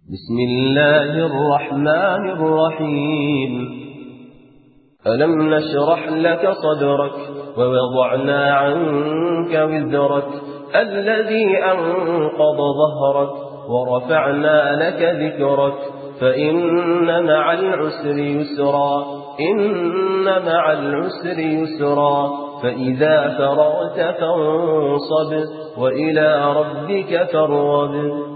بسم الله الرحمن الرحيم. ألم نشرح لك صدرك ووضعنا عنك وزرك الذي أنقض ظهرك ورفعنا لك ذكرك فإن مع العسر يسرا إن مع العسر يسرا فإذا فرغت فانصب وإلى ربك فارغب.